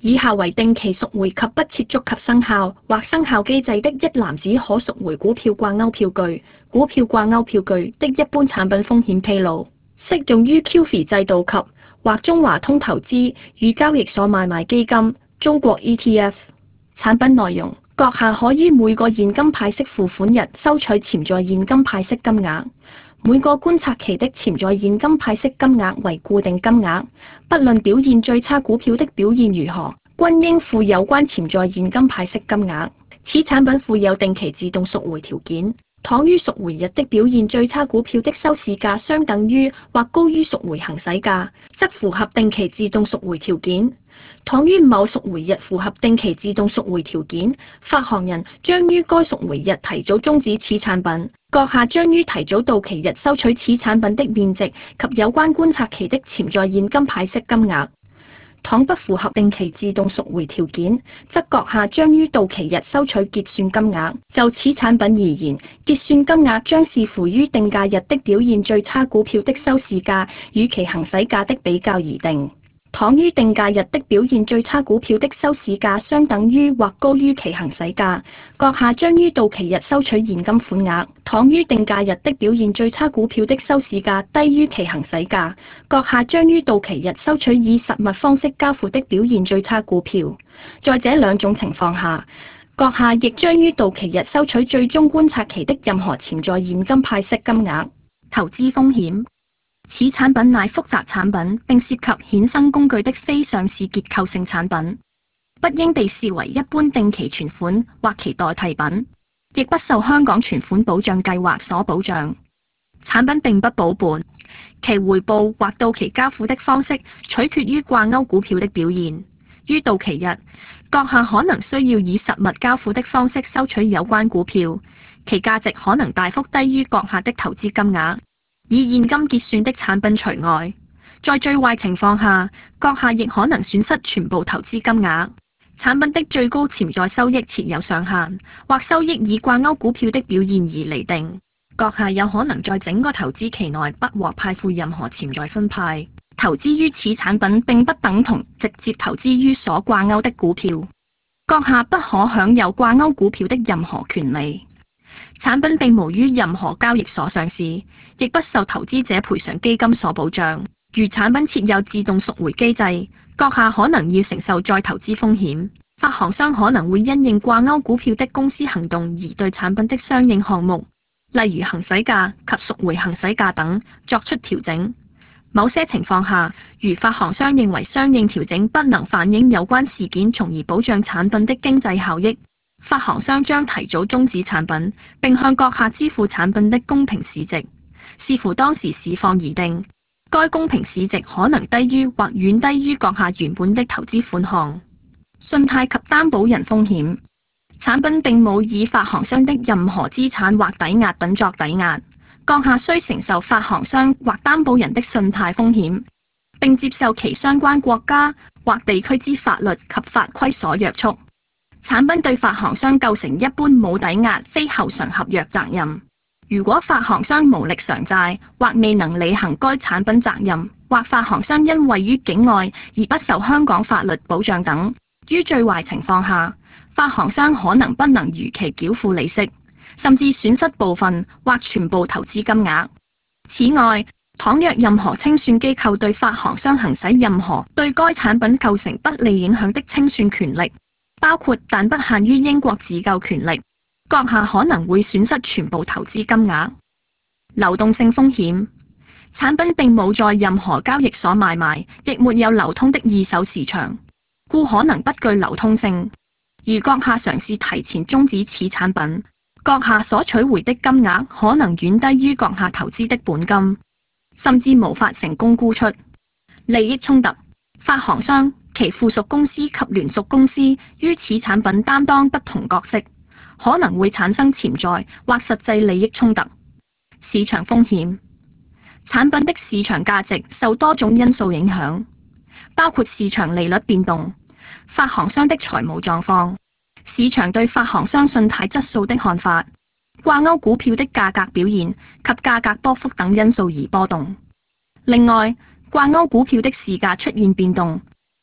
以下為定期贖回及不設觸及生效或生效機制的一籃子可贖回股票掛鈎票據。股票掛鈎票據的一般產品風險披露，適用於 QFII 制度及或中華通投資與交易所買賣基金、中國 ETF。產品內容：閣下可於每個現金派息付款日收取潛在現金派息金額，每個觀察期的潛在現金派息金額為固定金額，不論表現最差股票的表現如何，均應付有關潛在現金派息金額。此產品附有定期自動贖回條件，倘於贖回日的表現最差股票的收市價相等於或高於贖回行使價，則符合定期自動贖回條件。倘於某贖回日符合定期自動贖回條件，發行人將於該贖回日提早終止此產品。閣下將於提早到期日收取此產品的面值及有關觀察期的潛在現金派息金額。倘不符合定期自動贖回條件，則閣下將於到期日收取結算金額。就此產品而言，結算金額將視乎於定價日的表現最差股票的收市價與其行使價的比較而定。倘於定價日的表現最差股票的收市價相等於或高於其行使價，閣下將於到期日收取現金款額。倘於定價日的表現最差股票的收市價低於其行使價，閣下將於到期日收取以實物方式交付的表現最差股票。在這兩種情況下，閣下亦將於到期日收取最終觀察期的任何潛在現金派息金額。投資風險：此產品乃複雜產品，並涉及衍生工具的非上市結構性產品，不應被視為一般定期存款或其代替品，亦不受香港存款保障計劃所保障。產品並不保本，其回報或到期交付的方式取決於掛鈎股票的表現。於到期日，閣下可能需要以實物交付的方式收取有關股票，其價值可能大幅低於閣下的投資金額。以現金結算的產品除外，在最壞情況下，閣下亦可能損失全部投資金額。產品的最高潛在收益設有上限，或收益以掛鈎股票的表現而釐定。閣下有可能在整個投資期內不獲派付任何潛在分派。投資於此產品並不等同直接投資於所掛鈎的股票。閣下不可享有掛鈎股票的任何權利。產品並無於任何交易所上市，亦不受投資者賠償基金所保障。如產品設有自動贖回機制，閣下可能要承受再投資風險。發行商可能會因應掛鈎股票的公司行動而對產品的相應項目，例如行使價及贖回行使價等作出調整。某些情況下，如發行商認為相應調整不能反映有關事件，從而保障產品的經濟效益，發行商將提早終止產品，並向閣下支付產品的公平市值，視乎當時市況而定。該公平市值可能低於或遠低於閣下原本的投資款項。信貸及擔保人風險：產品並冇以發行商的任何資產或抵押品作抵押，閣下需承受發行商或擔保人的信貸風險，並接受其相關國家或地區之法律及法規所約束。產品對發行商構成一般冇抵押非後償合約責任。如果發行商無力償債或未能履行該產品責任，或發行商因位於境外而不受香港法律保障等，於最壞情況下，發行商可能不能如期繳付利息，甚至損失部分或全部投資金額。此外，倘若任何清算機構對發行商行使任何對該產品構成不利影響的清算權力，包括但不限於英國自救權力，閣下可能會損失全部投資金額。流動性風險：產品並冇在任何交易所買賣，亦沒有流通的二手市場，故可能不具流通性。如閣下嘗試提前終止此產品，閣下所取回的金額可能遠低於閣下投資的本金，甚至無法成功沽出。利益衝突：發行商、其附屬公司及聯屬公司於此產品擔當不同角色，可能會產生潛在或實際利益衝突。市場風險：產品的市場價值受多種因素影響，包括市場利率變動、發行商的財務狀況、市場對發行商信貸質素的看法、掛鈎股票的價格表現及價格波幅等因素而波動。另外，掛鈎股票的市價出現變動，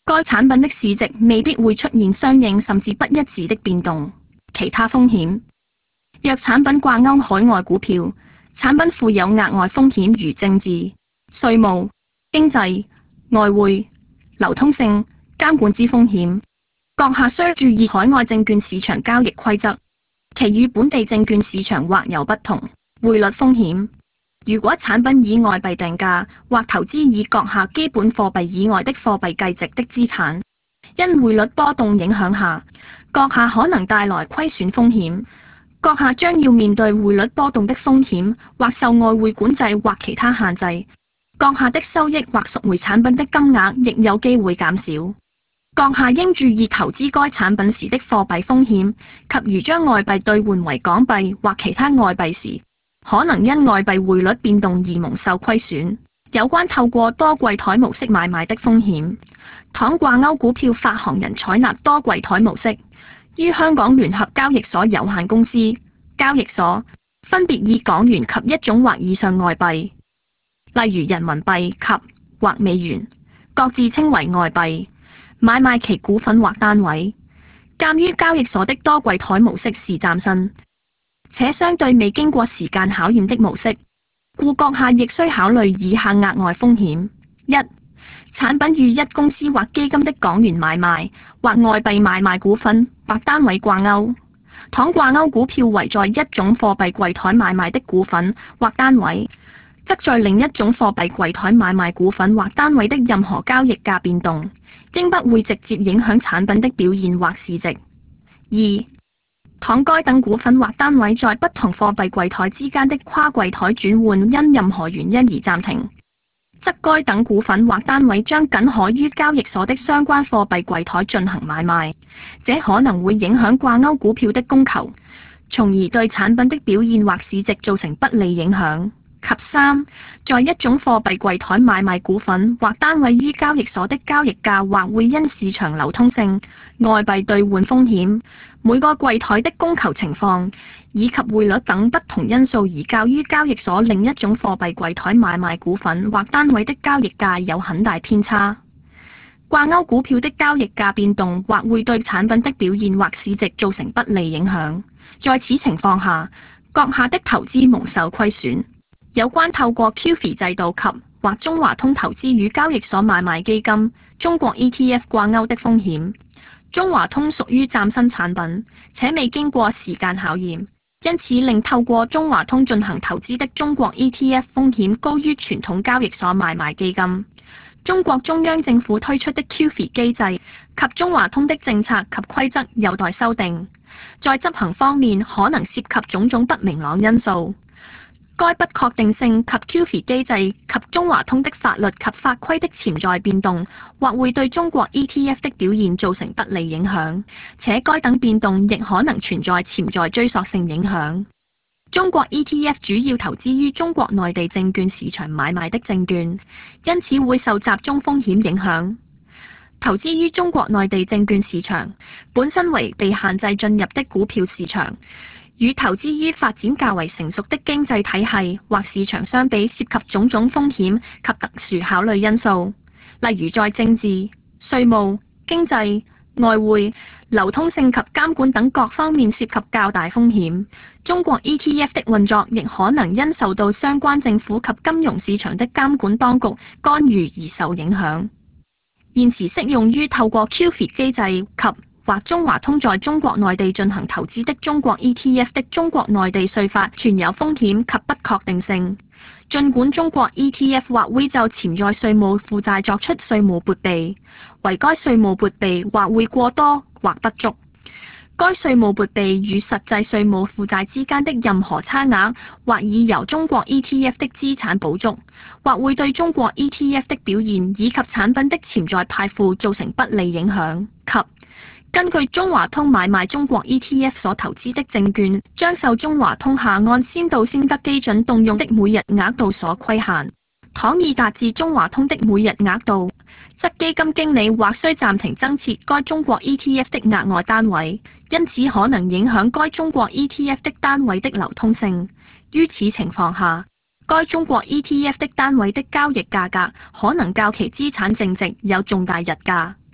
該產品的市值未必會出現相應甚至不一致的變動。其他風險：若產品掛鈎海外股票，產品附有額外風險如政治、稅務、經濟、外匯、流通性、監管之風險。閣下需注意海外證券市場交易規則，其與本地證券市場或有不同。匯率風險：如果產品以外幣定價或投資以閣下基本貨幣以外的貨幣計值的資產，因匯率波動影響下，閣下可能帶來虧損風險。閣下將要面對匯率波動的風險，或受外匯管制或其他限制。閣下的收益或贖回產品的金額亦有機會減少。閣下應注意投資該產品時的貨幣風險，及如將外幣兌換為港幣或其他外幣時，可能因外幣匯率變動而蒙受虧損。有關透過多櫃台模式買賣的風險，倘掛鈎股票發行人採納多櫃台模式，於香港聯合交易所有限公司交易所分別以港元及一種或以上外幣，例如人民幣及或美元，各自稱為外幣，買賣其股份或單位。鑑於交易所的多櫃台模式是嶄新且相對未經過時間考驗的模式，故閣下亦需考慮以下額外風險：一、產品與一公司或基金的港元買賣或外幣買賣股份或單位掛鈎，倘掛鈎股票為在一種貨幣櫃台買賣的股份或單位，則在另一種貨幣櫃台買賣股份或單位的任何交易價變動，應不會直接影響產品的表現或市值。二、倘該等股份或單位在不同貨幣櫃台之間的跨櫃台轉換因任何原因而暫停，則該等股份或單位將僅可於交易所的相關貨幣櫃台進行買賣，這可能會影響掛鈎股票的供求，從而對產品的表現或市值造成不利影響。及三，在一種貨幣櫃台買賣股份或單位於交易所的交易價或會因市場流通性、外幣兌換風險、每個櫃台的供求情況以及匯率等不同因素而較於交易所另一種貨幣櫃台買賣股份或單位的交易價有很大偏差。掛鈎股票的交易價變動或會對產品的表現或市值造成不利影響。在此情況下，閣下的投資蒙受虧損。有關透過 QFII 制度及或中華通投資與交易所買賣基金、中國 ETF 掛鈎的風險，中華通屬於嶄新產品，且未經過時間考驗，因此令透過中華通進行投資的中國 ETF 風險高於傳統交易所買賣基金。中國中央政府推出的 QFII 機制及中華通的政策及規則有待修訂，在執行方面可能涉及種種不明朗因素。該不確定性及 QFII 機制及中華通的法律及法規的潛在變動，或會對中國 ETF 的表現造成不利影響，且該等變動亦可能存在潛在追溯性影響。中國 ETF 主要投資於中國內地證券市場買賣的證券，因此會受集中風險影響。投資於中國內地證券市場本身為被限制進入的股票市場，與投資於發展較為成熟的經濟體系或市場相比，涉及種種風險及特殊考慮因素，例如在政治、稅務、經濟、外匯、流通性及監管等各方面涉及較大風險。中國 ETF 的運作亦可能因受到相關政府及金融市場的監管當局干預而受影響。現時適用於透過 QFII 機制及或中華通在中國內地進行投資的中國 ETF 的中國內地稅法存有風險及不確定性。儘管中國 ETF 或會就潛在稅務負債作出稅務撥備，惟該稅務撥備或會過多或不足。該稅務撥備與實際稅務負債之間的任何差額，或已由中國 ETF 的資產補足，或會對中國 ETF 的表現以及產品的潛在派付造成不利影響。及根據中華通買賣中國 ETF 所投資的證券，將受中華通下按先到先得基準動用的每日額度所規限。倘已達至中華通的每日額度，則基金經理或須暫停增設該中國 ETF 的額外單位，因此可能影響該中國 ETF 的單位的流通性。於此情況下，該中國 ETF 的單位的交易價格可能較其資產淨值有重大溢價。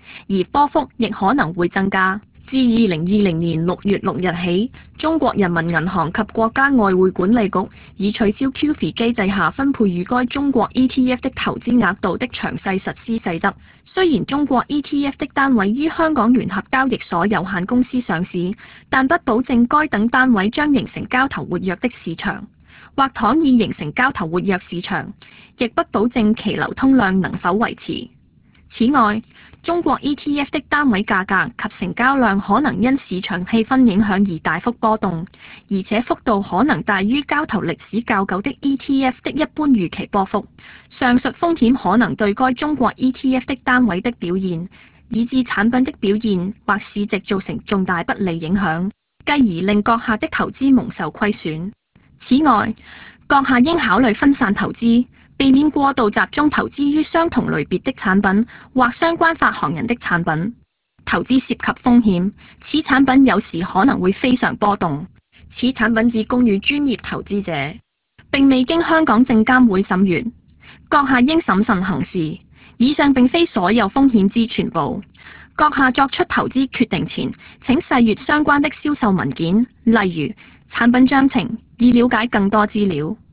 而波幅亦可能會增加。自2020年6月6日起，中國人民銀行及國家外匯管理局已取消 QFII 機制下分配予該中國 ETF 的投資額度的詳細實施細則。雖然中國 ETF 的單位於香港聯合交易所有限公司上市，但不保證該等單位將形成交投活躍的市場，或倘已形成交投活躍市場，亦不保證其流通量能否維持。此外，中國 ETF 的單位價格及成交量可能因市場氣氛影響而大幅波動，而且幅度可能大於交投歷史較久的 ETF 的一般預期波幅。上述風險可能對該中國 ETF 的單位的表現，以至產品的表現或市值造成重大不利影響，繼而令閣下的投資蒙受虧損。此外，閣下應考慮分散投資，避免過度集中投資於相同類別的產品或相關發行人的產品。投資涉及風險，此產品有時可能會非常波動。此產品只供予專業投資者，並未經香港證監會審閱。閣下應審慎行事。以上並非所有風險之全部。閣下作出投資決定前，請細閱相關的銷售文件，例如產品章程，以了解更多資料。